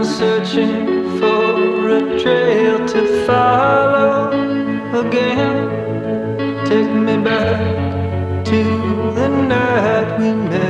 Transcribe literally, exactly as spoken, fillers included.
searching for a trail to follow again. Take me back to the night we met.